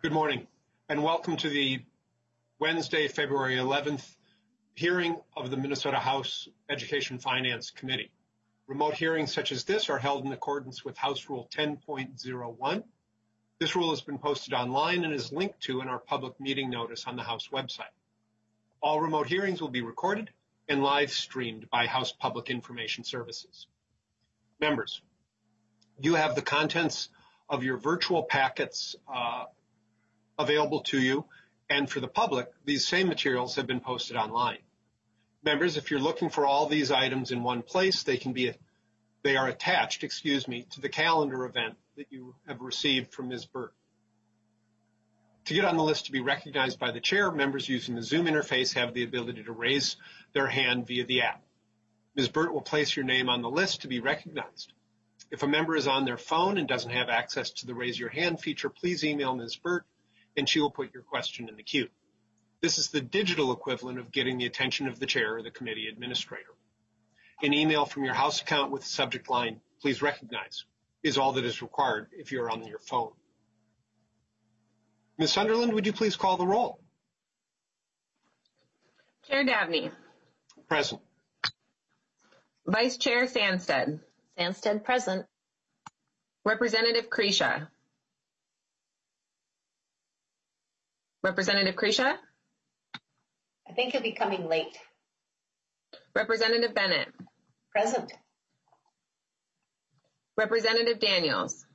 Good morning, and welcome to the Wednesday, February 11th hearing of the Minnesota House Education Finance Committee. Remote hearings such as this are held in accordance with House Rule 10.01. This rule has been posted online and is linked to in our public meeting notice on the House website. All remote hearings will be recorded and live streamed by House Public Information Services. Members, you have the contents of your virtual packets available to you, and for the public, these same materials have been posted online. Members, if you're looking for all these items in one place, they are attached, to the calendar event that you have received from Ms. Burt. To get on the list to be recognized by the chair, members using the Zoom interface have the ability to raise their hand via the app. Ms. Burt will place your name on the list to be recognized. If a member is on their phone and doesn't have access to the Raise Your Hand feature, please email Ms. Burt and she will put your question in the queue. This is the digital equivalent of getting the attention of the chair or the committee administrator. An email from your House account with the subject line, "Please recognize," is all that is required if you're on your phone. Ms. Sunderland, would you please call the roll? Chair Dabney. Present. Vice Chair Sandsted. Sandsted present. Representative Kresha. Representative Kresha? I think he'll be coming late. Representative Bennett. Present. Representative Daniels.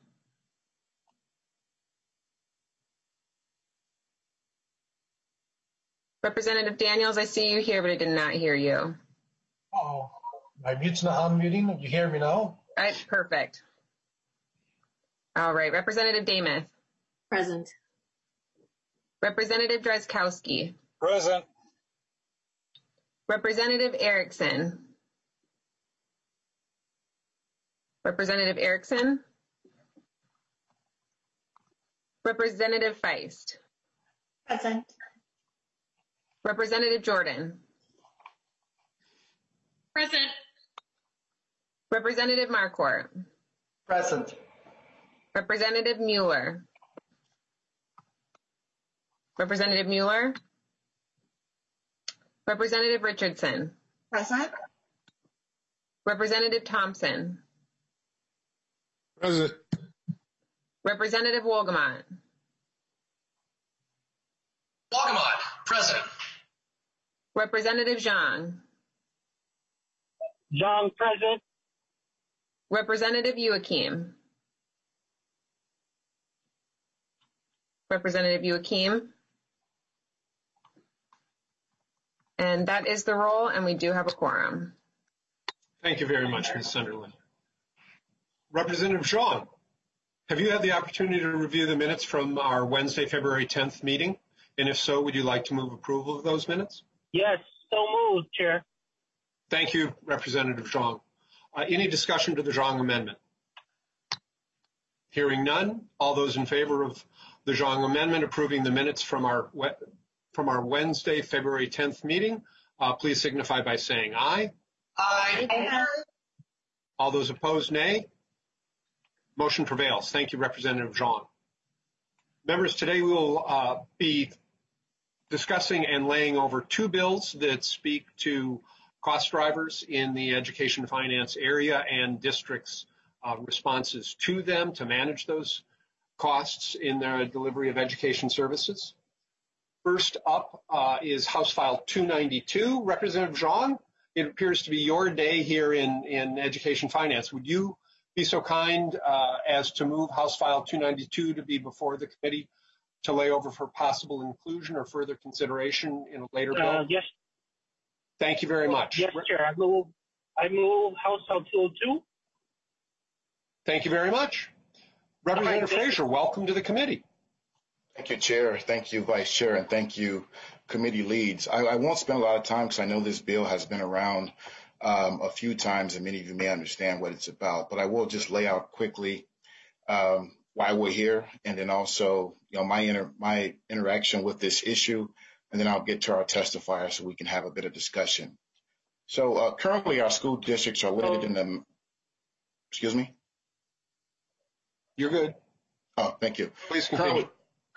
Representative Daniels, I see you here, but I did not hear you. Oh, my mute's not unmuting. You hear me now? All right, perfect. All right, Representative Damath. Present. Representative Drazkowski. Present. Representative Erickson. Representative Erickson. Representative Feist. Present. Representative Jordan. Present. Representative Marquardt. Present. Representative Mueller. Representative Mueller. Representative Richardson. Present. Representative Thompson. Present. Representative Wolgamott. Wolgamott, present. Representative Zhang. Zhang, present. Representative Youakim. Representative Youakim. And that is the roll, and we do have a quorum. Thank you very much, Ms. Sunderland. Representative Zhang, have you had the opportunity to review the minutes from our Wednesday, February 10th meeting? And if so, would you like to move approval of those minutes? Yes, so moved, Chair. Thank you, Representative Zhang. Any discussion to the Zhang amendment? Hearing none, all those in favor of the Zhang amendment approving the minutes from our Wednesday, February 10th meeting, please signify by saying aye. Aye. All those opposed, nay. Motion prevails. Thank you, Representative Zhang. Members, today we will be discussing and laying over two bills that speak to cost drivers in the education finance area and districts' responses to them to manage those costs in their delivery of education services. First up is House File 292. Representative Zhang, it appears to be your day here in education finance. Would you be so kind as to move House File 292 to be before the committee to lay over for possible inclusion or further consideration in a later bill? Yes. Thank you very much. Yes, Chair. I move House File 202. Thank you very much. Representative Frazier, welcome to the committee. Thank you, Chair. Thank you, Vice Chair, and thank you, committee leads. I won't spend a lot of time because I know this bill has been around a few times and many of you may understand what it's about, but I will just lay out quickly why we're here and then also my interaction with this issue, and then I'll get to our testifier so we can have a bit of discussion. So currently our school districts are limited in the, excuse me? You're good. Oh, thank you. Please continue.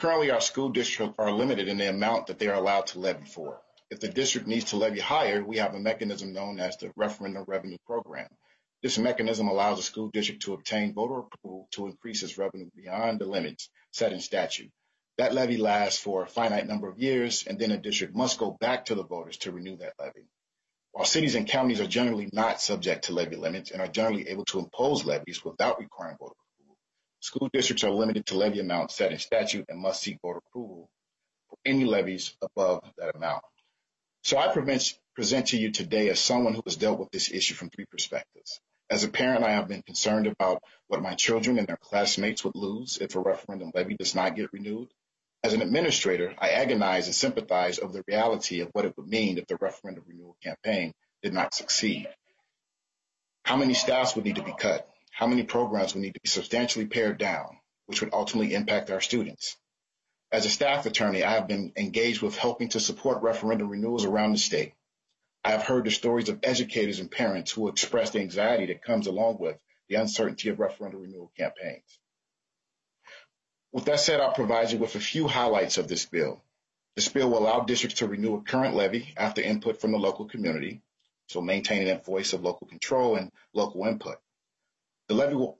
Currently, our school districts are limited in the amount that they are allowed to levy for. If the district needs to levy higher, we have a mechanism known as the Referendum Revenue Program. This mechanism allows a school district to obtain voter approval to increase its revenue beyond the limits set in statute. That levy lasts for a finite number of years, and then a district must go back to the voters to renew that levy. While cities and counties are generally not subject to levy limits and are generally able to impose levies without requiring voter approval, school districts are limited to levy amounts set in statute and must seek voter approval for any levies above that amount. So I present to you today as someone who has dealt with this issue from three perspectives. As a parent, I have been concerned about what my children and their classmates would lose if a referendum levy does not get renewed. As an administrator, I agonize and sympathize over the reality of what it would mean if the referendum renewal campaign did not succeed. How many staffs would need to be cut? How many programs would need to be substantially pared down, which would ultimately impact our students? As a staff attorney, I have been engaged with helping to support referendum renewals around the state. I have heard the stories of educators and parents who express the anxiety that comes along with the uncertainty of referendum renewal campaigns. With that said, I'll provide you with a few highlights of this bill. This bill will allow districts to renew a current levy after input from the local community, so maintaining that voice of local control and local input. The levy will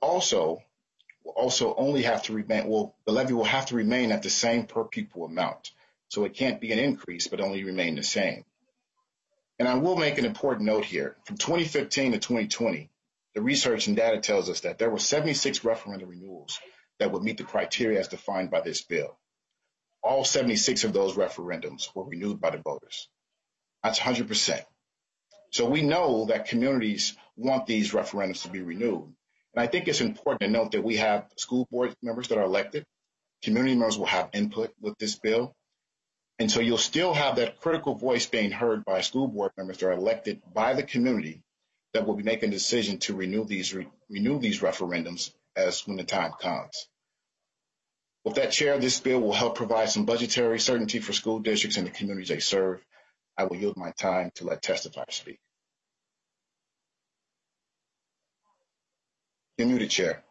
only have to remain, the levy will have to remain at the same per pupil amount, so it can't be an increase, but only remain the same. And I will make an important note here. From 2015 to 2020, the research and data tells us that there were 76 referendum renewals that would meet the criteria as defined by this bill. All 76 of those referendums were renewed by the voters. That's 100%. So we know that communities want these referendums to be renewed. And I think it's important to note that we have school board members that are elected. Community members will have input with this bill. And so you'll still have that critical voice being heard by school board members that are elected by the community that will be making a decision to renew these referendums as when the time comes. With that, Chair, this bill will help provide some budgetary certainty for school districts and the communities they serve. I will yield my time to let testifiers speak. You're muted, Chair.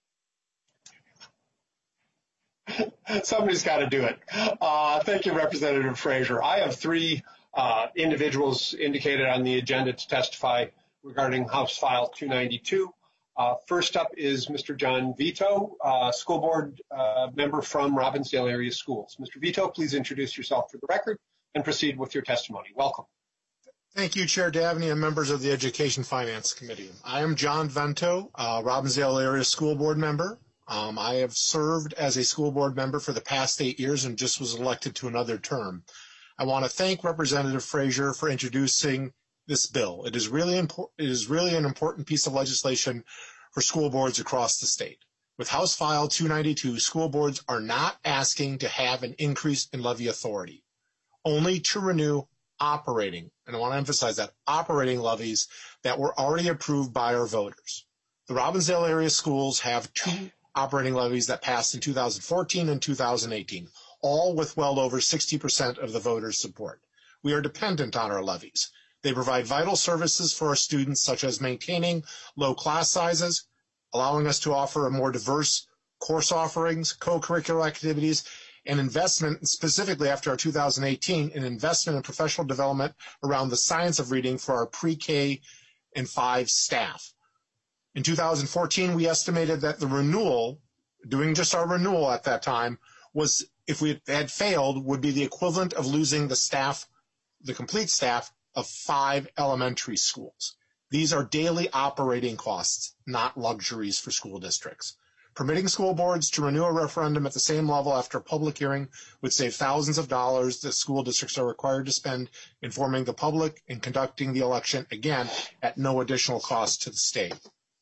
Somebody's got to do it. Thank you, Representative Frazier. I have three individuals indicated on the agenda to testify regarding House File 292. First up is Mr. John Vito, school board member from Robbinsdale Area Schools. Mr. Vito, please introduce yourself for the record and proceed with your testimony. Welcome. Thank you, Chair Davney and members of the Education Finance Committee. I am John Vento, Robbinsdale Area School Board member. I have served as a school board member for the past 8 years and just was elected to another term. I want to thank Representative Frazier for introducing this bill. It is really an important piece of legislation for school boards across the state. With House File 292, school boards are not asking to have an increase in levy authority, only to renew operating, and I want to emphasize that, operating levies that were already approved by our voters. The Robbinsdale Area Schools have 2 operating levies that passed in 2014 and 2018, all with well over 60% of the voters' support. We are dependent on our levies. They provide vital services for our students, such as maintaining low class sizes, allowing us to offer a more diverse course offerings, co-curricular activities, and investment, specifically after our 2018, an investment in professional development around the science of reading for our pre-K and 5 staff. In 2014, we estimated that the renewal, doing just our renewal at that time, was, if we had failed, would be the equivalent of losing the staff, the complete staff, of 5 elementary schools. These are daily operating costs, not luxuries for school districts. Permitting school boards to renew a referendum at the same level after a public hearing would save thousands of dollars that school districts are required to spend informing the public and conducting the election, again, at no additional cost to the state.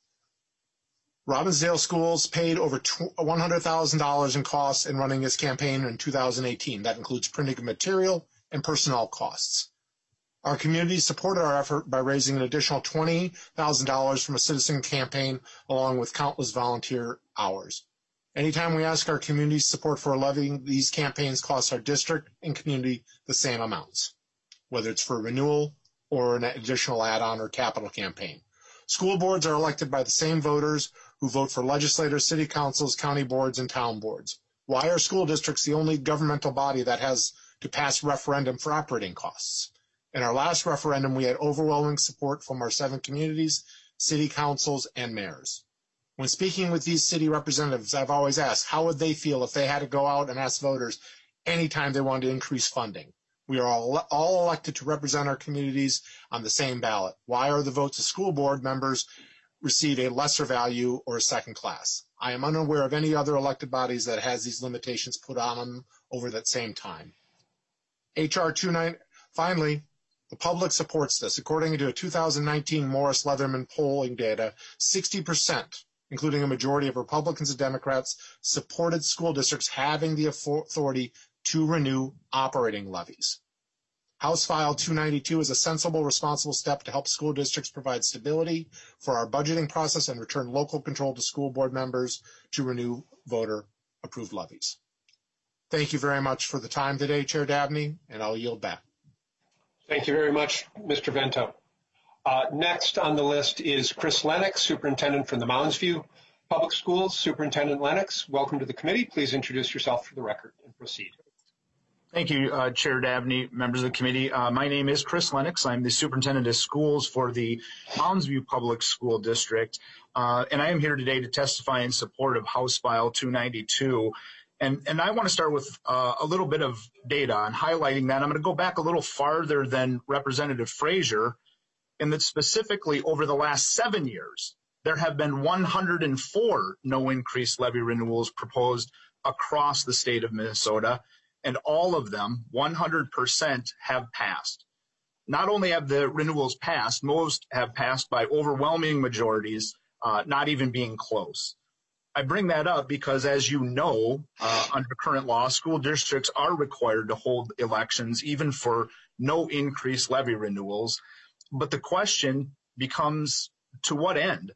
Robbinsdale Schools paid over $100,000 in costs in running this campaign in 2018. That includes printing of material and personnel costs. Our community supported our effort by raising an additional $20,000 from a citizen campaign, along with countless volunteer hours. Anytime we ask our community's support for levying, these campaigns cost our district and community the same amounts, whether it's for renewal or an additional add-on or capital campaign. School boards are elected by the same voters who vote for legislators, city councils, county boards, and town boards. Why are school districts the only governmental body that has to pass referendum for operating costs? In our last referendum, we had overwhelming support from our 7 communities, city councils, and mayors. When speaking with these city representatives, I've always asked, how would they feel if they had to go out and ask voters anytime they wanted to increase funding? We are all elected to represent our communities on the same ballot. Why are the votes of school board members receive a lesser value or a second class? I am unaware of any other elected bodies that has these limitations put on them over that same time. HR 29, finally, the public supports this. According to a 2019 Morris Leatherman polling data, 60%, including a majority of Republicans and Democrats, supported school districts having the authority to renew operating levies. House File 292 is a sensible, responsible step to help school districts provide stability for our budgeting process and return local control to school board members to renew voter-approved levies. Thank you very much for the time today, Chair Dabney, and I'll yield back. Thank you very much, Mr. Vento. Next on the list is Chris Lennox, Superintendent from the Mounds View Public Schools. Superintendent Lennox, welcome to the committee. Please introduce yourself for the record and proceed. Thank you, Chair Dabney, members of the committee. My name is Chris Lennox. I'm the Superintendent of Schools for the Mounds View Public School District, and I am here today to testify in support of House File 292. And I want to start with a little bit of data on highlighting that. I'm going to go back a little farther than Representative Frazier, and that specifically over the last 7 years, there have been 104 no increase levy renewals proposed across the state of Minnesota, and all of them, 100%, have passed. Not only have the renewals passed, most have passed by overwhelming majorities, not even being close. I bring that up because, as you know, under current law, school districts are required to hold elections even for no increase levy renewals. But the question becomes, to what end?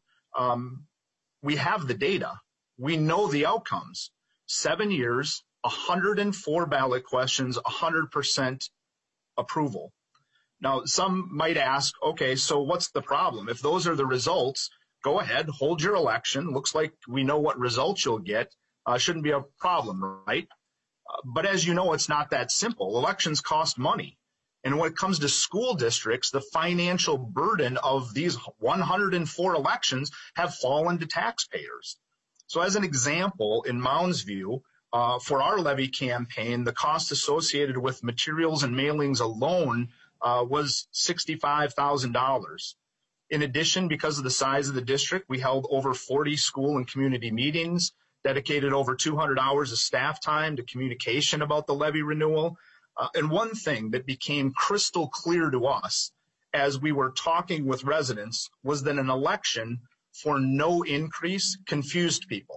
We have the data. We know the outcomes. 7 years, 104 ballot questions, 100% approval. Now, some might ask, okay, so what's the problem? If those are the results, go ahead, hold your election. Looks like we know what results you'll get. Shouldn't be a problem, right? But as you know, it's not that simple. Elections cost money. And when it comes to school districts, the financial burden of these 104 elections have fallen to taxpayers. So as an example, in Mounds View, for our levy campaign, the cost associated with materials and mailings alone was $65,000. In addition, because of the size of the district, we held over 40 school and community meetings, dedicated over 200 hours of staff time to communication about the levy renewal. And one thing that became crystal clear to us as we were talking with residents was that an election for no increase confused people.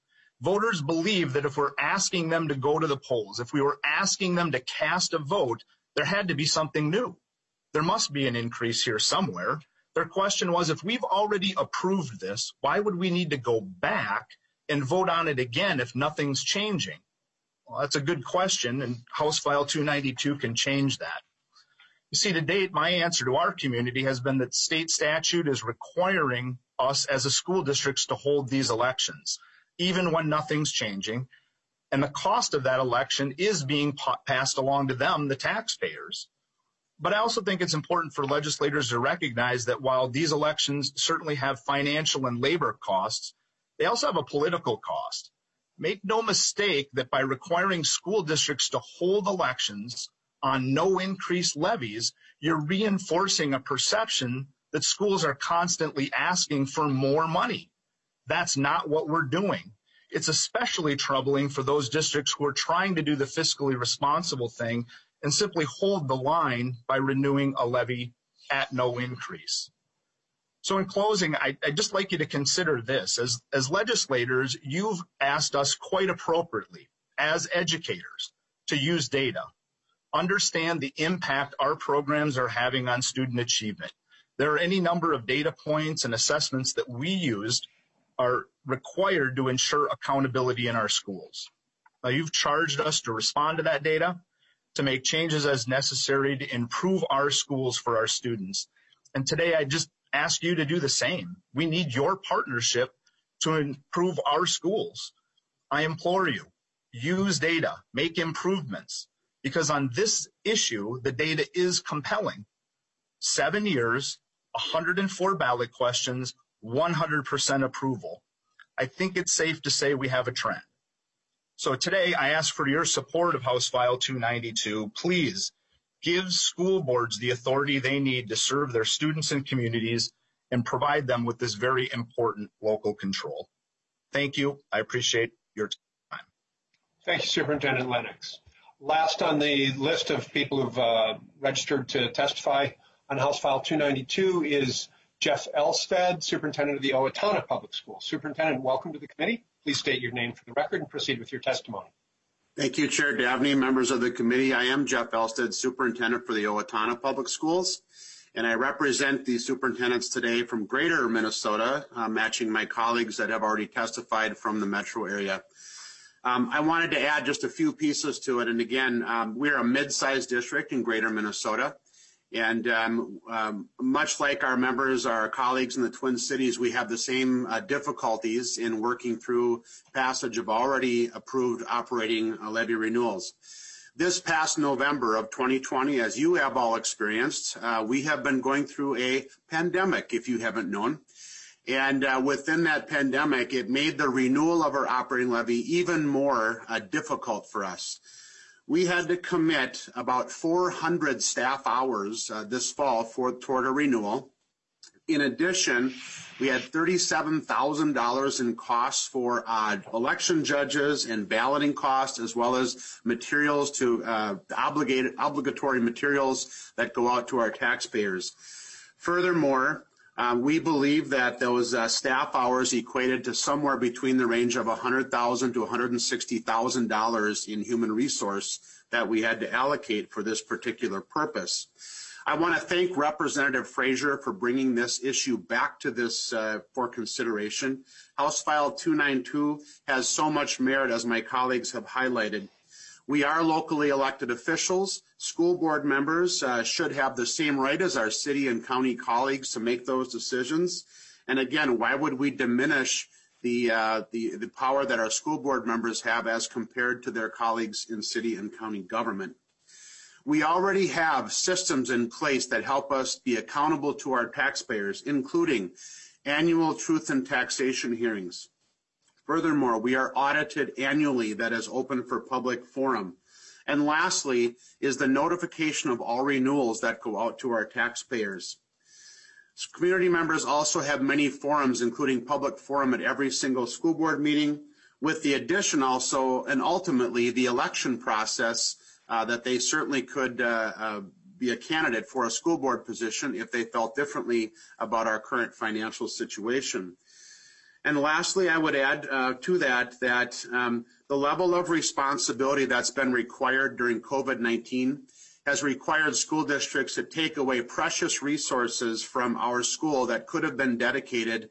Voters believe that if we're asking them to go to the polls, if we were asking them to cast a vote, there had to be something new. There must be an increase here somewhere. Their question was, if we've already approved this, why would we need to go back and vote on it again if nothing's changing? Well, that's a good question, and House File 292 can change that. You see, to date, my answer to our community has been that state statute is requiring us as a school districts to hold these elections, even when nothing's changing, and the cost of that election is being passed along to them, the taxpayers. But I also think it's important for legislators to recognize that while these elections certainly have financial and labor costs, they also have a political cost. Make no mistake that by requiring school districts to hold elections on no increased levies, you're reinforcing a perception that schools are constantly asking for more money. That's not what we're doing. It's especially troubling for those districts who are trying to do the fiscally responsible thing and simply hold the line by renewing a levy at no increase. So in closing, I'd just like you to consider this. As legislators, you've asked us quite appropriately, as educators, to use data, understand the impact our programs are having on student achievement. There are any number of data points and assessments that we used are required to ensure accountability in our schools. Now, you've charged us to respond to that data, to make changes as necessary to improve our schools for our students. And today, I just ask you to do the same. We need your partnership to improve our schools. I implore you, use data, make improvements, because on this issue, the data is compelling. 7 years, 104 ballot questions, 100% approval. I think it's safe to say we have a trend. So today I ask for your support of House File 292. Please give school boards the authority they need to serve their students and communities and provide them with this very important local control. Thank you. I appreciate your time. Thank you, Superintendent Lennox. Last on the list of people who've registered to testify on House File 292 is Jeff Elstead, Superintendent of the Owatonna Public Schools. Superintendent, welcome to the committee. Please state your name for the record and proceed with your testimony. Thank you, Chair Davnie, members of the committee. I am Jeff Elstead, Superintendent for the Owatonna Public Schools, and I represent the superintendents today from Greater Minnesota, matching my colleagues that have already testified from the metro area. I wanted to add just a few pieces to it, and again, we're a mid-sized district in Greater Minnesota. And much like our members, our colleagues in the Twin Cities, we have the same difficulties in working through passage of already approved operating levy renewals. This past November of 2020, as you have all experienced, we have been going through a pandemic, if you haven't known. And within that pandemic, it made the renewal of our operating levy even more difficult for us. We had to commit about 400 staff hours this fall toward a renewal. In addition, we had $37,000 in costs for election judges and balloting costs, as well as materials to obligatory materials that go out to our taxpayers. Furthermore, we believe that those staff hours equated to somewhere between the range of $100,000 to $160,000 in human resource that we had to allocate for this particular purpose. I want to thank Representative Frazier for bringing this issue back to this for consideration. House File 292 has so much merit, as my colleagues have highlighted. We are locally elected officials. School board members should have the same right as our city and county colleagues to make those decisions. And again, why would we diminish the power that our school board members have as compared to their colleagues in city and county government? We already have systems in place that help us be accountable to our taxpayers, including annual truth and taxation hearings. Furthermore, we are audited annually, that is open for public forum. And lastly is the notification of all renewals that go out to our taxpayers. Community members also have many forums, including public forum at every single school board meeting, with the addition also, and ultimately, the election process that they certainly could be a candidate for a school board position if they felt differently about our current financial situation. And lastly, I would add to that the level of responsibility that's been required during COVID-19 has required school districts to take away precious resources from our school that could have been dedicated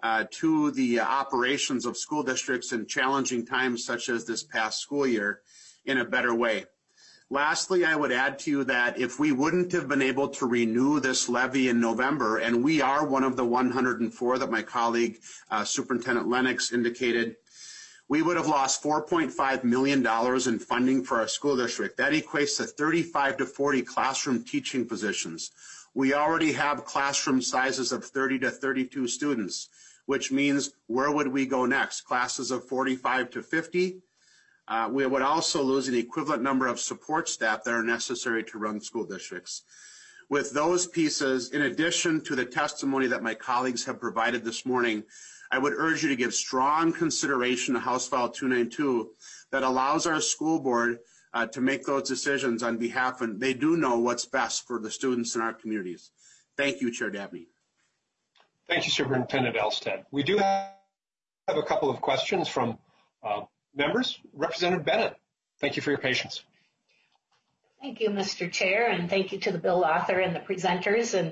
to the operations of school districts in challenging times such as this past school year in a better way. Lastly, I would add to you that if we wouldn't have been able to renew this levy in November, and we are one of the 104 that my colleague Superintendent Lennox indicated, we would have lost $4.5 million in funding for our school district. That equates to 35 to 40 classroom teaching positions. We already have classroom sizes of 30 to 32 students, which means where would we go next? Classes of 45 to 50? We would also lose an equivalent number of support staff that are necessary to run school districts. With those pieces, in addition to the testimony that my colleagues have provided this morning, I would urge you to give strong consideration to House File 292 that allows our school board to make those decisions on behalf, and they do know what's best for the students in our communities. Thank you, Chair Dabney. Thank you, Superintendent Elstead. We do have a couple of questions from members. Representative Bennett, thank you for your patience. Thank you, Mr. Chair, and thank you to the bill author and the presenters. And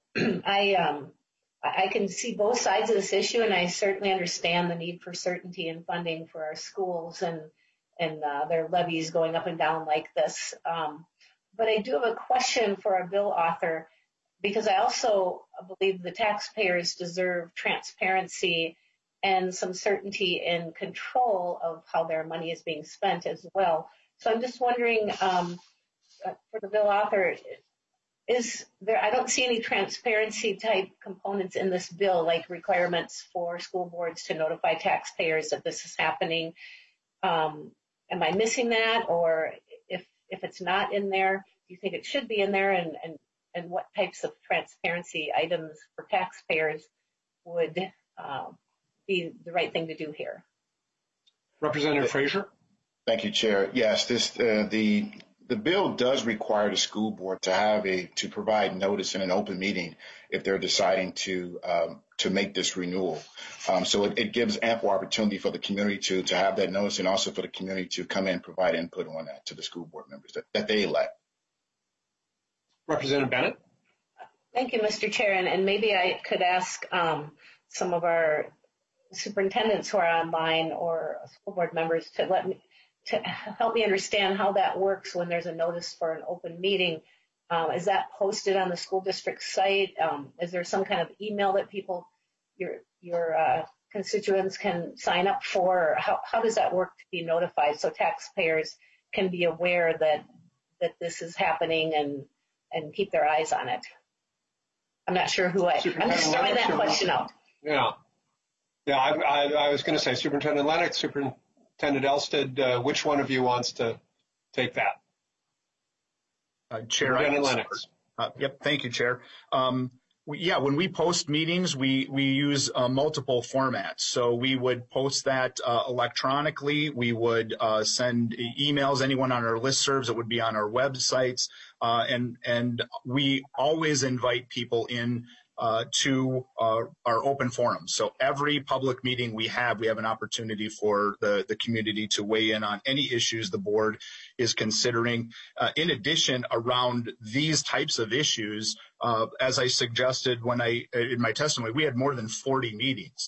I can see both sides of this issue, and I certainly understand the need for certainty and funding for our schools and their levies going up and down like this. But I do have a question for our bill author, because I also believe the taxpayers deserve transparency and some certainty in control of how their money is being spent as well. So I'm just wondering, for the bill author, I don't see any transparency type components in this bill, like requirements for school boards to notify taxpayers that this is happening. Am I missing that? Or if it's not in there, do you think it should be in there? And what types of transparency items for taxpayers would be the right thing to do here? Representative Frazier. Thank you, Chair. Yes, the bill does require the school board to provide notice in an open meeting if they're deciding to make this renewal. So it gives ample opportunity for the community to have that notice, and also for the community to come in and provide input on that to the school board members that they elect. Representative Bennett. Thank you, Mr. Chair. And maybe I could ask some of our superintendents who are online or school board members to help me understand how that works when there's a notice for an open meeting. Is that posted on the school district site? Is there some kind of email that your constituents can sign up for? How does that work to be notified so taxpayers can be aware that this is happening and keep their eyes on it? I'm not sure I'm just throwing that question out. Yeah. I was going to say Superintendent Lennox, Superintendent Elsted, which one of you wants to take that? Chair. Superintendent Lennox. Yep. Thank you, Chair. When we post meetings, we use multiple formats. So we would post that electronically. We would send emails, anyone on our listservs, it would be on our websites. And we always invite people in to our open forums. So every public meeting we have an opportunity for the community to weigh in on any issues the board is considering. In addition, around these types of issues, as I suggested in my testimony, we had more than 40 meetings.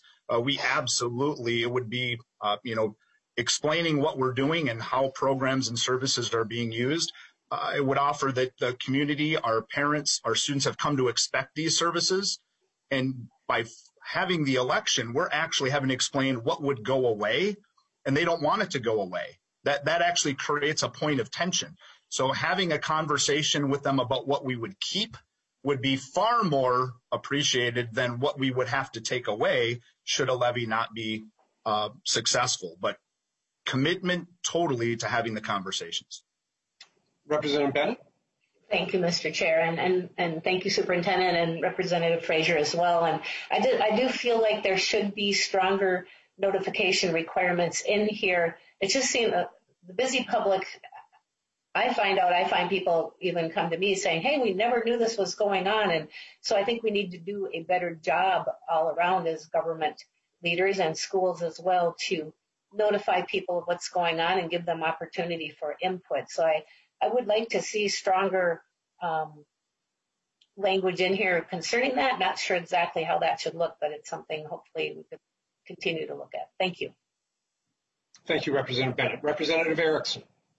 It would be, explaining what we're doing and how programs and services are being used. I would offer that the community, our parents, our students have come to expect these services. And by having the election, we're actually having to explain what would go away, and they don't want it to go away. That actually creates a point of tension. So having a conversation with them about what we would keep would be far more appreciated than what we would have to take away should a levy not be successful. But commitment totally to having the conversations. Representative Bennett. Thank you, Mr. Chair, and thank you, Superintendent and Representative Frazier as well. And I do feel like there should be stronger notification requirements in here. It just seems the busy public. I find people even come to me saying, "Hey, we never knew this was going on," and so I think we need to do a better job all around as government leaders and schools as well to notify people of what's going on and give them opportunity for input. So I would like to see stronger language in here concerning that. Not sure exactly how that should look, but it's something hopefully we could continue to look at. Thank you. Thank you, Representative Bennett. Representative Erickson.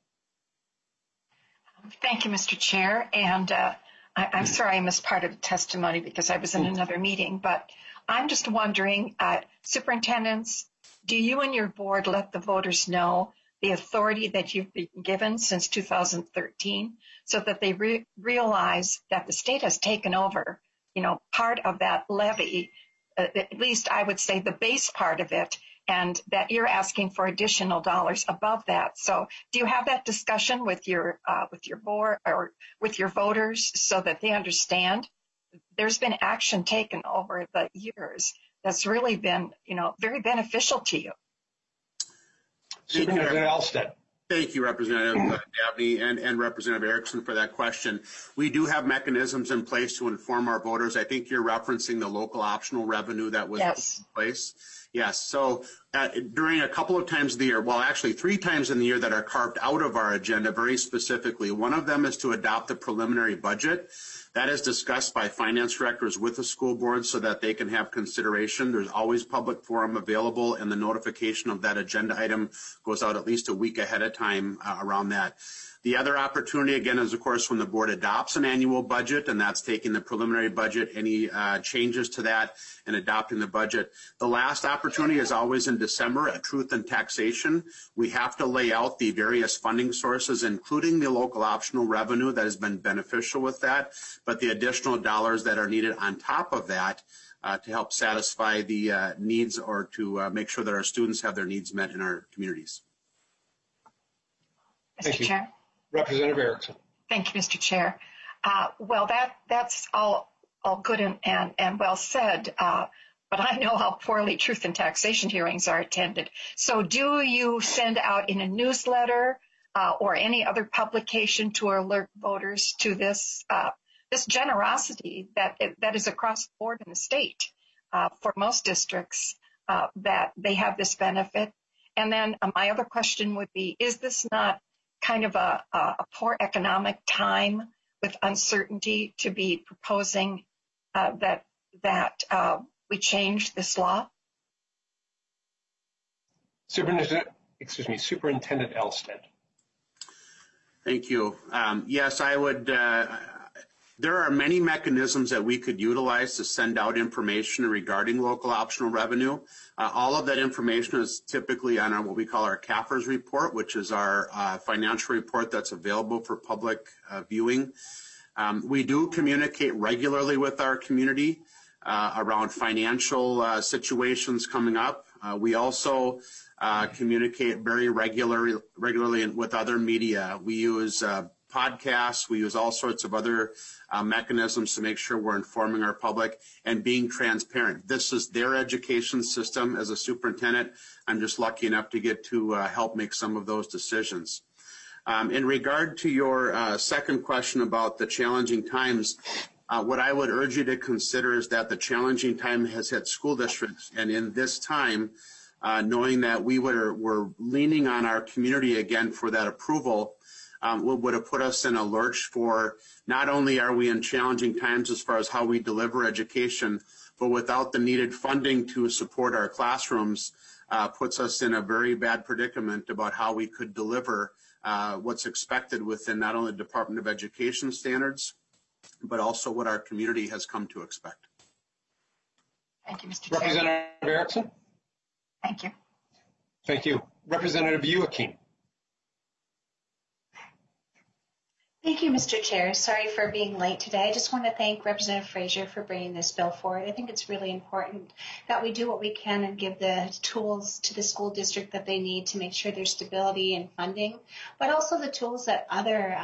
Thank you, Mr. Chair. And I'm sorry I missed part of the testimony because I was in another meeting, but I'm just wondering, superintendents, do you and your board let the voters know the authority that you've been given since 2013 so that they realize that the state has taken over, part of that levy, at least I would say the base part of it, and that you're asking for additional dollars above that. So do you have that discussion with your board or with your voters so that they understand? There's been action taken over the years that's really been, very beneficial to you. Superintendent Elsted. Thank you, Representative Dabney and Representative Erickson for that question. We do have mechanisms in place to inform our voters. I think you're referencing the local optional revenue that was yes. in place. Yes. So during a couple of times of the year, well, actually 3 times in the year that are carved out of our agenda very specifically. One of them is to adopt the preliminary budget. That is discussed by finance directors with the school board so that they can have consideration. There's always public forum available, and the notification of that agenda item goes out at least a week ahead of time around that. The other opportunity, again, is, of course, when the board adopts an annual budget, and that's taking the preliminary budget, any changes to that, and adopting the budget. The last opportunity is always in December at Truth and Taxation. We have to lay out the various funding sources, including the local optional revenue that has been beneficial with that, but the additional dollars that are needed on top of that to help satisfy the needs or to make sure that our students have their needs met in our communities. Thank Mr. you. Chair. Representative Erickson. Thank you, Mr. Chair. Well, that's all good and well said, but I know how poorly truth and taxation hearings are attended. So do you send out in a newsletter or any other publication to alert voters to this generosity that is across the board in the state for most districts, that they have this benefit? And then my other question would be, is this not kind of a poor economic time with uncertainty to be proposing that we change this law? Superintendent Elstead. Thank you. Yes, I would. There are many mechanisms that we could utilize to send out information regarding local optional revenue. All of that information is typically on what we call our CAFRS report, which is our financial report that's available for public viewing. We do communicate regularly with our community around financial situations coming up. We also communicate very regularly with other media. We use podcasts. We use all sorts of other mechanisms to make sure we're informing our public and being transparent. This is their education system. As a superintendent, I'm just lucky enough to get to help make some of those decisions. In regard to your second question about the challenging times, what I would urge you to consider is that the challenging time has hit school districts, and in this time, knowing that we're leaning on our community again for that approval, would have put us in a lurch for not only are we in challenging times as far as how we deliver education, but without the needed funding to support our classrooms, puts us in a very bad predicament about how we could deliver what's expected within not only the Department of Education standards, but also what our community has come to expect. Thank you, Mr. Chair. Representative Erickson. Thank you. Thank you. Representative Youakim. Thank you, Mr. Chair. Sorry for being late today. I just want to thank Representative Frazier for bringing this bill forward. I think it's really important that we do what we can and give the tools to the school district that they need to make sure there's stability and funding, but also the tools that other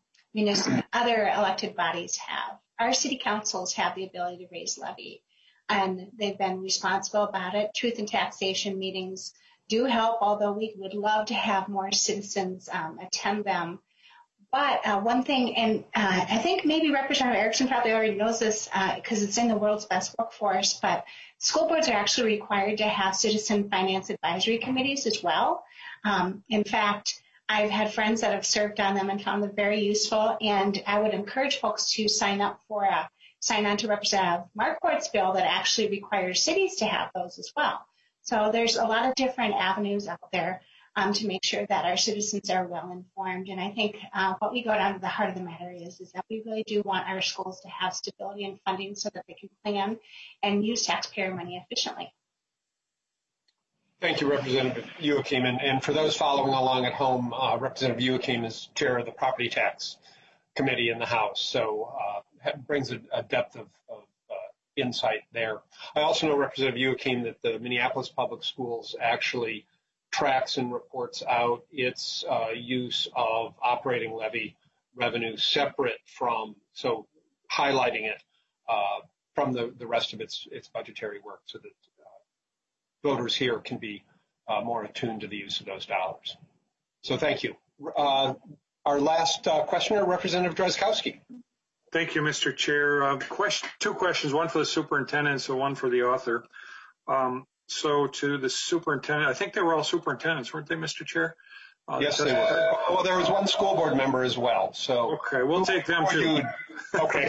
elected bodies have. Our city councils have the ability to raise levy, and they've been responsible about it. Truth and taxation meetings do help, although we would love to have more citizens attend them. But one thing, and I think maybe Representative Erickson probably already knows this because it's in the world's best workforce, but school boards are actually required to have citizen finance advisory committees as well. In fact, I've had friends that have served on them and found them very useful, and I would encourage folks to sign on to Representative Marquardt's bill that actually requires cities to have those as well. So there's a lot of different avenues out there to make sure that our citizens are well informed. And I think what we go down to the heart of the matter is that we really do want our schools to have stability and funding so that they can plan and use taxpayer money efficiently. Thank you, Representative Youakim. And for those following along at home, Representative Youakim is chair of the Property Tax Committee in the House, so brings a depth of insight there. I also know, Representative Youakim, that the Minneapolis Public Schools actually tracks and reports out its use of operating levy revenue separate from, so highlighting it from the rest of its budgetary work so that voters here can be more attuned to the use of those dollars. So thank you. Our last questioner, Representative Drazkowski. Thank you, Mr. Chair. Two questions, one for the superintendent, so one for the author. So to the superintendent, I think they were all superintendents, weren't they, Mr. Chair? Yes, they were. Well, there was one school board member as well. So okay, we'll take them too. Okay.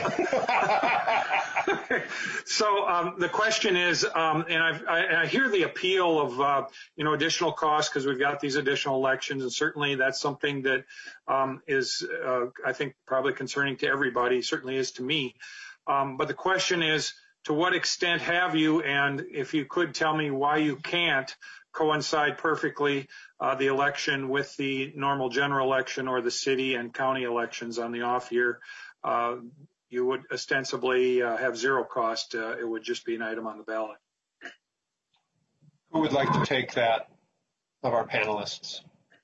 So the question is, and I hear the appeal of additional costs because we've got these additional elections, and certainly that's something that is I think probably concerning to everybody. Certainly is to me. But the question is, to what extent have you, and if you could tell me why you can't coincide perfectly the election with the normal general election or the city and county elections on the off year. You would ostensibly have zero cost. It would just be an item on the ballot. Who would like to take that of our panelists?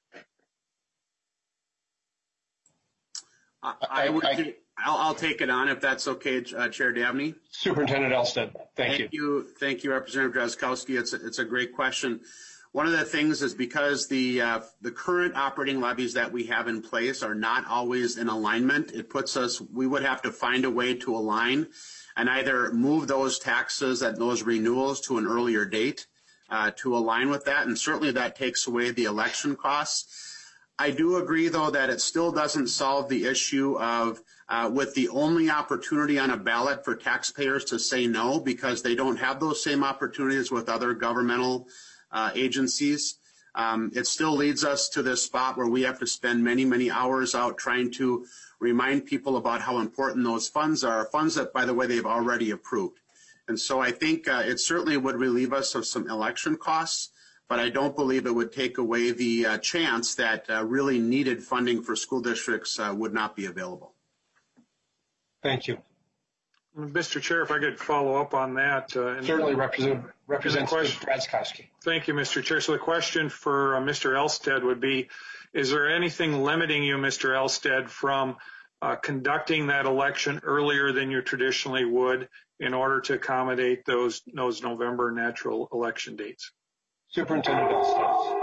I'll take it on if that's okay, Chair Dabney. Superintendent Elstead, thank you. Thank you, Representative Drazkowski. It's a great question. One of the things is because the current operating levies that we have in place are not always in alignment, we would have to find a way to align and either move those taxes and those renewals to an earlier date to align with that, and certainly that takes away the election costs. I do agree, though, that it still doesn't solve the issue of with the only opportunity on a ballot for taxpayers to say no, because they don't have those same opportunities with other governmental agencies. It still leads us to this spot where we have to spend many, many hours out trying to remind people about how important those funds are, funds that, by the way, they've already approved. And so I think it certainly would relieve us of some election costs, but I don't believe it would take away the chance that really needed funding for school districts would not be available. Thank you. Mr. Chair, if I could follow up on that. Certainly, Representative Drazkowski. Thank you, Mr. Chair. So the question for Mr. Elstead would be, is there anything limiting you, Mr. Elstead, from conducting that election earlier than you traditionally would in order to accommodate those November natural election dates? Superintendent Elstead.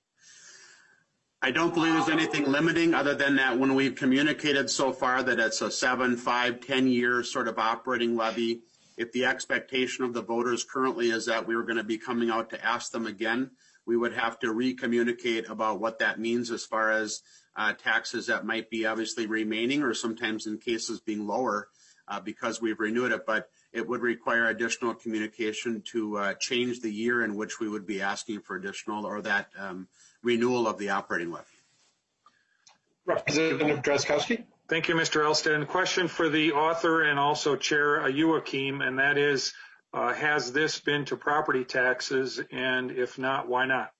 I don't believe there's anything limiting other than that when we've communicated so far that it's a 7, 5, 10-year sort of operating levy. If the expectation of the voters currently is that we were going to be coming out to ask them again, we would have to re-communicate about what that means as far as taxes that might be obviously remaining or sometimes in cases being lower because we've renewed it. But it would require additional communication to change the year in which we would be asking for additional or that renewal of the operating levy. Representative Drazkowski. Thank you, Mr. Elstead. And question for the author and also Chair Youakim, and that is, has this been to property taxes, and if not, why not?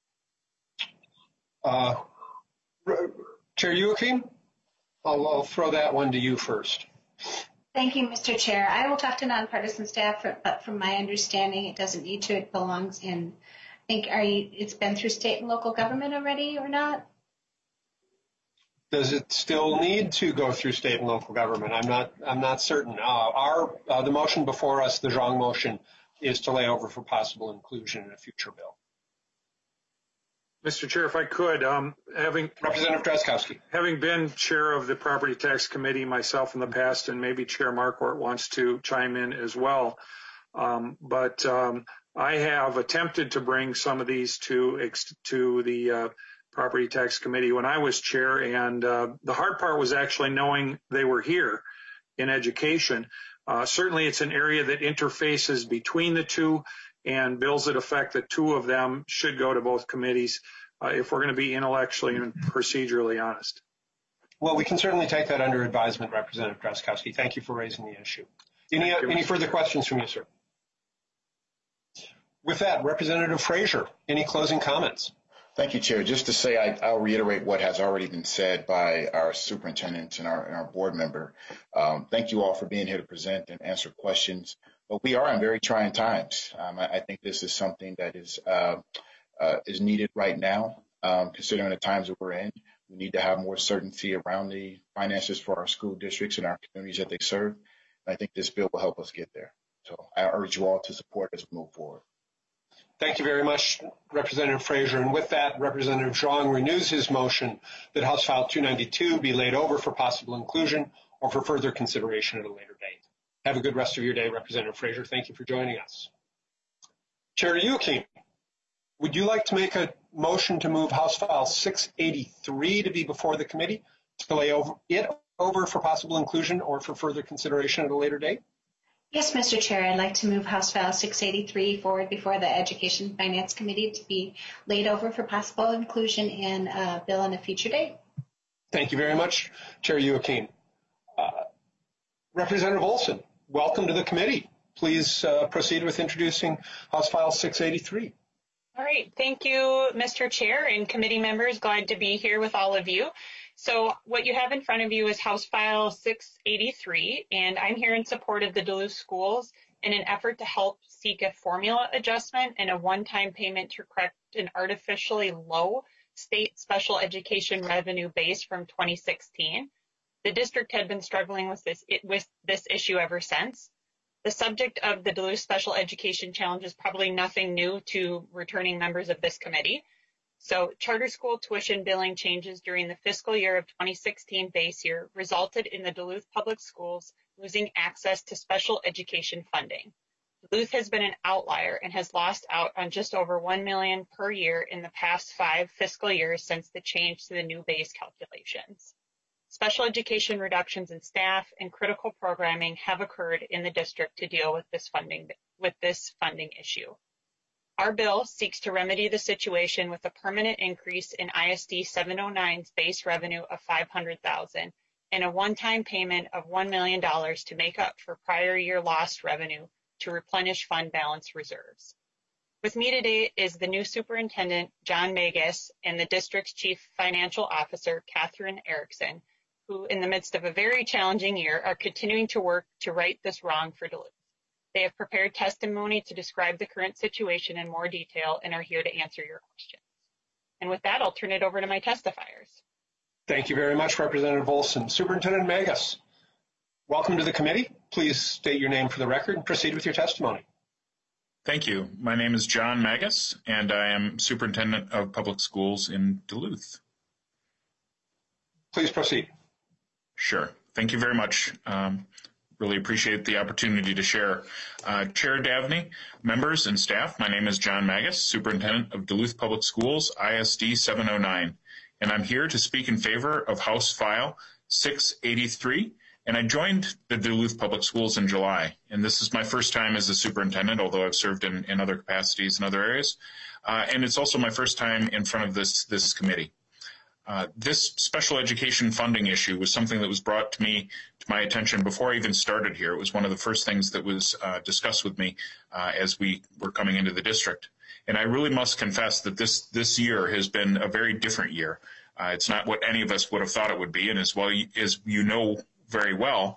Chair Youakim, I'll throw that one to you first. Thank you, Mr. Chair. I will talk to nonpartisan staff, but from my understanding, it doesn't need to. It belongs in, I think, it's been through state and local government already or not? Does it still need to go through state and local government? I'm not certain. The motion before us, the Zhang motion, is to lay over for possible inclusion in a future bill. Mr. Chair, if I could, Representative Drazkowski. Having been chair of the Property Tax Committee myself in the past, and maybe Chair Marquardt wants to chime in as well, but I have attempted to bring some of these to the Property Tax Committee when I was chair, and the hard part was actually knowing they were here in education. Certainly it's an area that interfaces between the two, and bills that affect the two of them should go to both committees if we're going to be intellectually and procedurally honest. Well, we can certainly take that under advisement, Representative Drazkowski. Thank you for raising the issue. Any further questions from you, sir? With that, Representative Frazier, any closing comments? Thank you, Chair. Just to say, I'll reiterate what has already been said by our superintendent and our board member. Thank you all for being here to present and answer questions. But we are in very trying times. I think this is something that is needed right now, considering the times that we're in. We need to have more certainty around the finances for our school districts and our communities that they serve. And I think this bill will help us get there. So I urge you all to support as we move forward. Thank you very much, Representative Frazier. And with that, Representative Zhang renews his motion that House File 292 be laid over for possible inclusion or for further consideration at a later date. Have a good rest of your day, Representative Frazier. Thank you for joining us. Chair Youakim, would you like to make a motion to move House File 683 to be before the committee to lay it over for possible inclusion or for further consideration at a later date? Yes, Mr. Chair, I'd like to move House File 683 forward before the Education and Finance Committee to be laid over for possible inclusion in a bill on a future date. Thank you very much, Chair Youakim. Representative Olson, welcome to the committee. Please proceed with introducing House File 683. All right. Thank you, Mr. Chair and committee members. Glad to be here with all of you. So what you have in front of you is House File 683, and I'm here in support of the Duluth schools in an effort to help seek a formula adjustment and a one-time payment to correct an artificially low state special education revenue base from 2016. The district had been struggling with this issue ever since. The subject of the Duluth Special Education Challenge is probably nothing new to returning members of this committee. So charter school tuition billing changes during the fiscal year of 2016 base year resulted in the Duluth Public Schools losing access to special education funding. Duluth has been an outlier and has lost out on just over $1 million per year in the past 5 fiscal years since the change to the new base calculations. Special education reductions in staff and critical programming have occurred in the district to deal with this funding issue. Our bill seeks to remedy the situation with a permanent increase in ISD 709's base revenue of $500,000 and a one-time payment of $1 million to make up for prior year lost revenue to replenish fund balance reserves. With me today is the new superintendent, John Magus, and the district's chief financial officer, Catherine Erickson, who in the midst of a very challenging year are continuing to work to right this wrong for Duluth. They have prepared testimony to describe the current situation in more detail and are here to answer your questions. And with that, I'll turn it over to my testifiers. Thank you very much, Representative Olson. Superintendent Magus, welcome to the committee. Please state your name for the record and proceed with your testimony. Thank you. My name is John Magus, and I am Superintendent of Public Schools in Duluth. Please proceed. Sure. Thank you very much. Really appreciate the opportunity to share. Chair Davnie, members and staff, my name is John Magus, Superintendent of Duluth Public Schools, ISD 709, and I'm here to speak in favor of House File 683, and I joined the Duluth Public Schools in July, and this is my first time as a superintendent, although I've served in other capacities in other areas, and it's also my first time in front of this committee. This special education funding issue was something that was brought to my attention before I even started here. It was one of the first things that was discussed with me as we were coming into the district. And I really must confess that this year has been a very different year. It's not what any of us would have thought it would be. And as well as you know very well,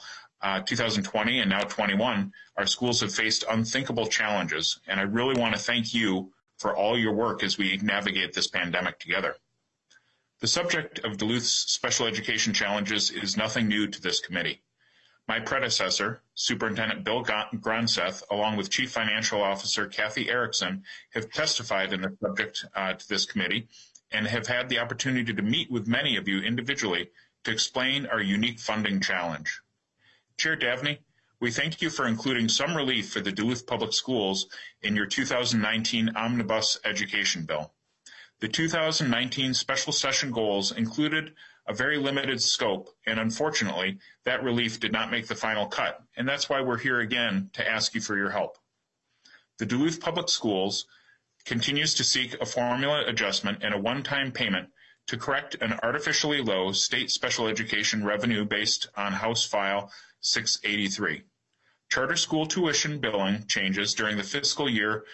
2020 and now 21, our schools have faced unthinkable challenges. And I really want to thank you for all your work as we navigate this pandemic together. The subject of Duluth's special education challenges is nothing new to this committee. My predecessor, Superintendent Bill Gronseth, along with Chief Financial Officer Kathy Erickson, have testified in the subject to this committee and have had the opportunity to meet with many of you individually to explain our unique funding challenge. Chair Davnie, we thank you for including some relief for the Duluth Public Schools in your 2019 Omnibus Education Bill. The 2019 special session goals included a very limited scope, and unfortunately, that relief did not make the final cut, and that's why we're here again to ask you for your help. The Duluth Public Schools continues to seek a formula adjustment and a one-time payment to correct an artificially low state special education revenue based on House File 683. Charter school tuition billing changes during the fiscal year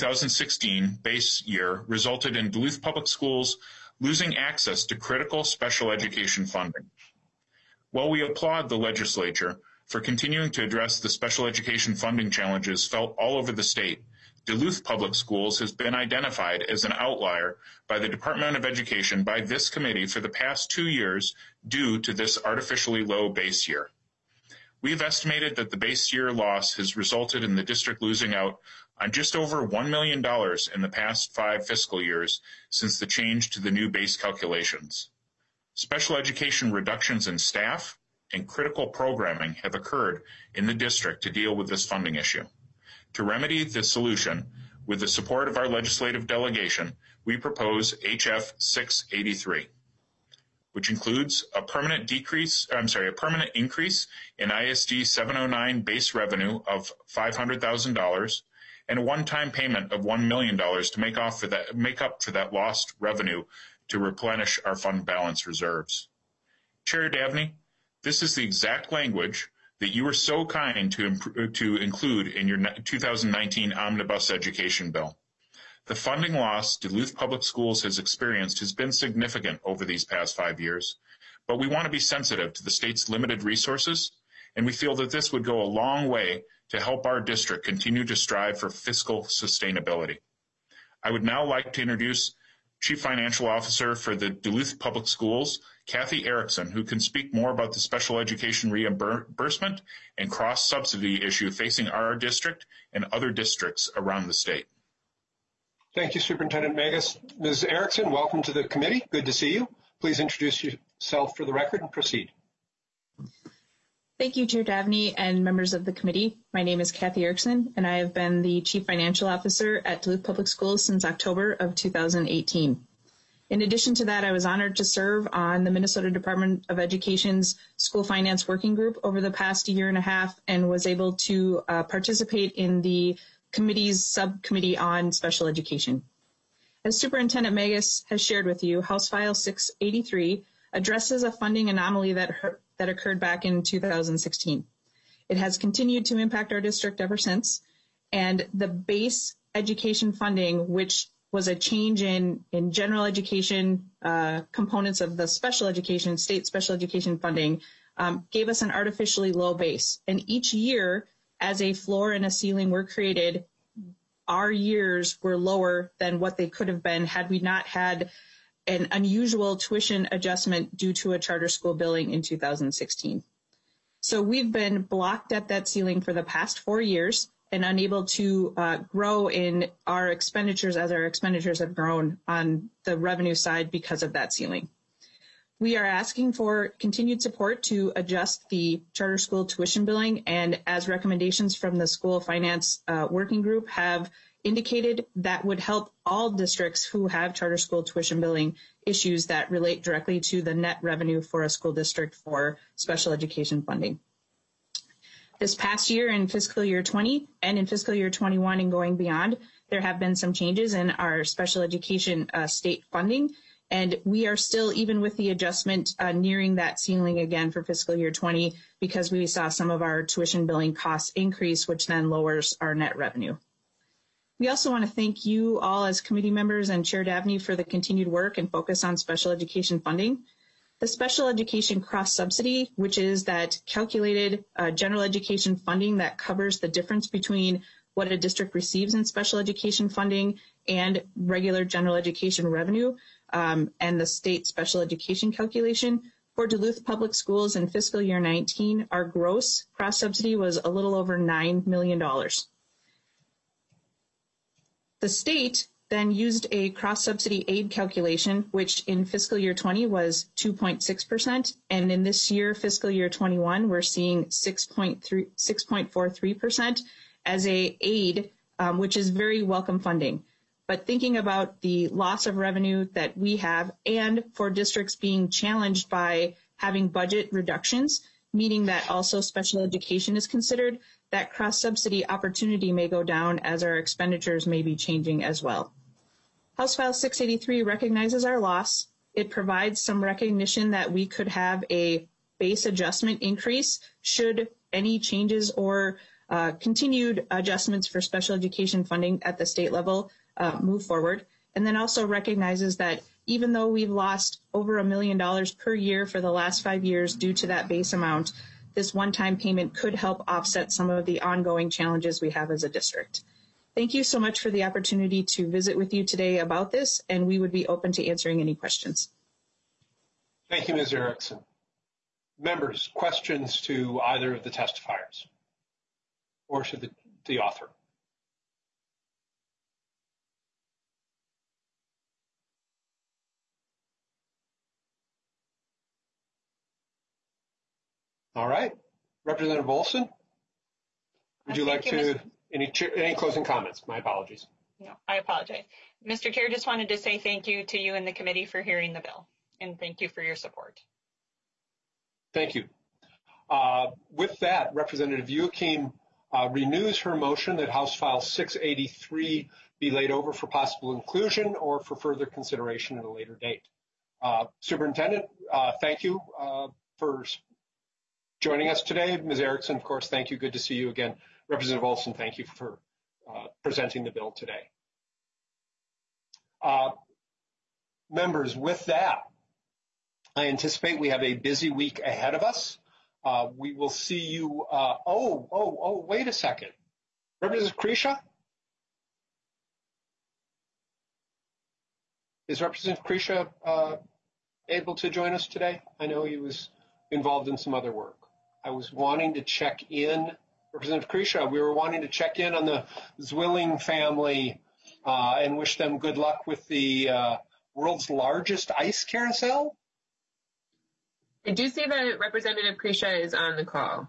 2016 base year resulted in Duluth Public Schools losing access to critical special education funding. While we applaud the legislature for continuing to address the special education funding challenges felt all over the state, Duluth Public Schools has been identified as an outlier by the Department of Education by this committee for the past 2 years due to this artificially low base year. We've estimated that the base year loss has resulted in the district losing out on just over $1 million in the past 5 fiscal years since the change to the new base calculations. Special education reductions in staff and critical programming have occurred in the district to deal with this funding issue. To remedy the solution, with the support of our legislative delegation, we propose HF 683, which includes a permanent increase in ISD 709 base revenue of $500,000 and a one-time payment of $1 million to make up for that lost revenue to replenish our fund balance reserves. Chair Davnie, this is the exact language that you were so kind to include in your 2019 Omnibus Education Bill. The funding loss Duluth Public Schools has experienced has been significant over these past 5 years, but we want to be sensitive to the state's limited resources, and we feel that this would go a long way to help our district continue to strive for fiscal sustainability. I would now like to introduce Chief Financial Officer for the Duluth Public Schools, Kathy Erickson, who can speak more about the special education reimbursement and cross-subsidy issue facing our district and other districts around the state. Thank you, Superintendent Magus. Ms. Erickson, welcome to the committee. Good to see you. Please introduce yourself for the record and proceed. Thank you, Chair Davnie and members of the committee. My name is Kathy Erickson, and I have been the Chief Financial Officer at Duluth Public Schools since October of 2018. In addition to that, I was honored to serve on the Minnesota Department of Education's School Finance Working Group over the past year and a half and was able to participate in the committee's subcommittee on special education. As Superintendent Magus has shared with you, House File 683 addresses a funding anomaly that occurred back in 2016. It has continued to impact our district ever since, and the base education funding, which was a change in general education components of the special education, state special education funding, gave us an artificially low base. And each year, as a floor and a ceiling were created, our years were lower than what they could have been had we not had an unusual tuition adjustment due to a charter school billing in 2016. So we've been blocked at that ceiling for the past 4 years and unable to grow in our expenditures as our expenditures have grown on the revenue side because of that ceiling. We are asking for continued support to adjust the charter school tuition billing, and as recommendations from the School Finance Working Group have indicated, that would help all districts who have charter school tuition billing issues that relate directly to the net revenue for a school district for special education funding. This past year in fiscal year 20 and in fiscal year 21 and going beyond, there have been some changes in our special education state funding, and we are still, even with the adjustment, nearing that ceiling again for fiscal year 20 because we saw some of our tuition billing costs increase, which then lowers our net revenue. We also want to thank you all as committee members and Chair Davnie for the continued work and focus on special education funding. The special education cross-subsidy, which is that calculated general education funding that covers the difference between what a district receives in special education funding and regular general education revenue, and the state special education calculation. For Duluth Public Schools in fiscal year 19, our gross cross-subsidy was a little over $9 million. The state then used a cross-subsidy aid calculation, which in fiscal year 20 was 2.6%, and in this year, fiscal year 21, we're seeing 6.43% as a aid, which is very welcome funding. But thinking about the loss of revenue that we have, and for districts being challenged by having budget reductions, meaning that also special education is considered, that cross-subsidy opportunity may go down as our expenditures may be changing as well. House File 683 recognizes our loss. It provides some recognition that we could have a base adjustment increase should any changes or continued adjustments for special education funding at the state level move forward. And then also recognizes that even though we've lost over $1 million per year for the last 5 years due to that base amount, this one-time payment could help offset some of the ongoing challenges we have as a district. Thank you so much for the opportunity to visit with you today about this, and we would be open to answering any questions. Thank you, Ms. Erickson. Members, questions to either of the testifiers or to the author? All right. Representative Olson, would you like to, any closing comments? My apologies. No, I apologize. Mr. Chair, just wanted to say thank you to you and the committee for hearing the bill, and thank you for your support. Thank you. With that, Representative Youakim renews her motion that House File 683 be laid over for possible inclusion or for further consideration at a later date. Superintendent, thank you for joining us today. Ms. Erickson, of course, thank you. Good to see you again. Representative Olson, thank you for presenting the bill today. Members, with that, I anticipate we have a busy week ahead of us. We will see you. Wait a second. Representative Krisha? Is Representative Krisha able to join us today? I know he was involved in some other work. I was wanting to check in. Representative Krisha, we were wanting to check in on the Zwilling family and wish them good luck with the world's largest ice carousel. I do see that Representative Krisha is on the call.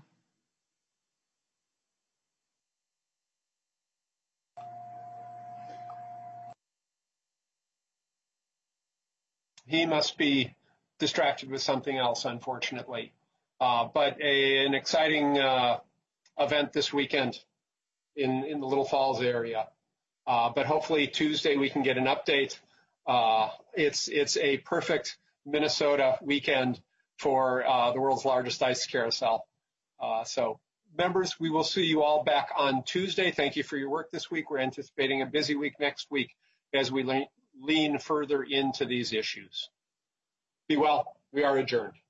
He must be distracted with something else, unfortunately. But an exciting event this weekend in the Little Falls area. But hopefully Tuesday we can get an update. It's a perfect Minnesota weekend for the world's largest ice carousel. So members, we will see you all back on Tuesday. Thank you for your work this week. We're anticipating a busy week next week as we lean further into these issues. Be well. We are adjourned.